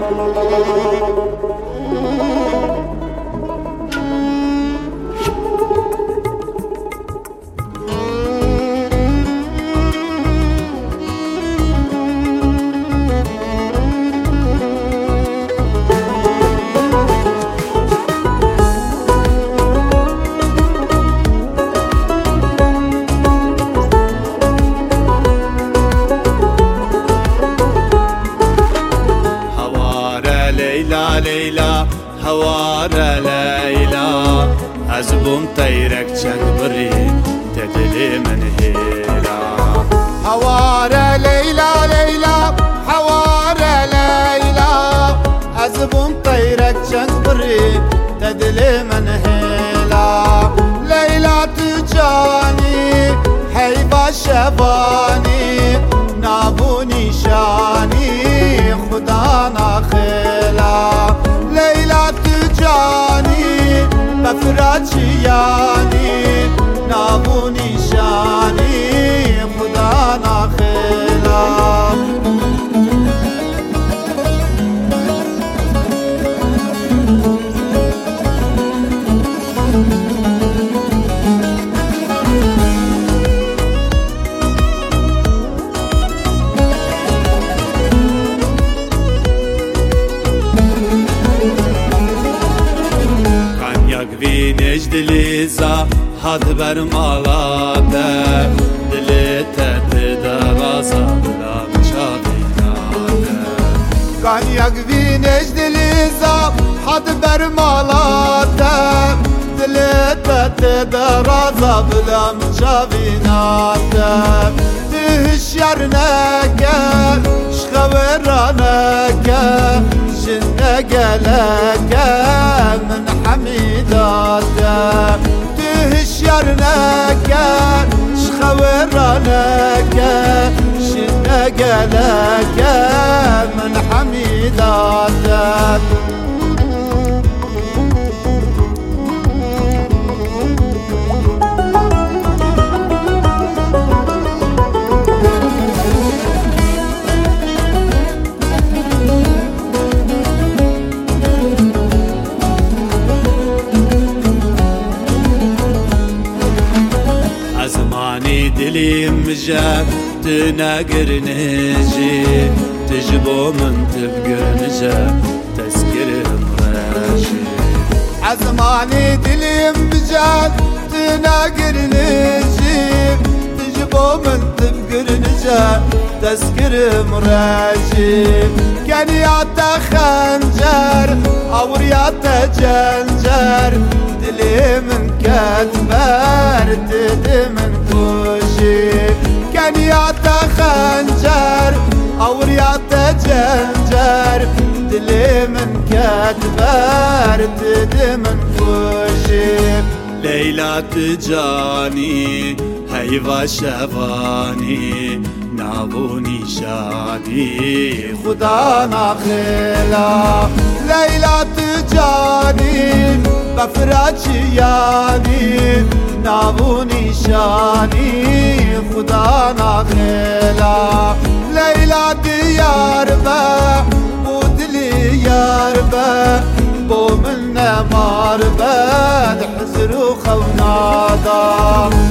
ليلى هوارە لەیلا ئەز بووم تەیرەک چەند بڕی تەدلێ من هێلا هوارە لەیلا لەیلا هوارە لەیلا ئەز بووم تەیرەک چەند بڕی تەدلێ من هێلا لەیلا تو جانی هەیوا شەبانی نابوو نیشانی خدا ناخێلا لەیلا تو جانی بەفرەچیانی نابوو نیشانی خدا ناخێلا Vînêj dilêza hat bermala te dilê te tê raza bilam çavîna te Kanyak vînêj dilêza hat bermala te dilê te tê raza bilam çavîna te Tu hişyar neke şxewêra neke jin negeleke min حميداته تهشير نكا شخويرا نكا شنقا لكا من حميداته دلیم مجاب تناقرنجي تجبو من تبقرنجا تذكرهم راشي عزماني دلیم مجاب تناقرنجي تجبو من تبقرنجا تذكرهم راشي كان يعطى خنجر او رياطة جنجر دلي من كتبر تدي من كوشي كان يعطى خنجر او رياطة جنجر دلي من كتبر تدي من كوشي ليلى تجاني هيوا شفاني نابوني شادي خدا ناخێلا لەیلا تجانی بەفرەچیانی نابوو نیشانی خدا ناخێلا لەیلا دیار بە بۆ دلی یار بە بۆ من نەمار بە حزر و خەونادا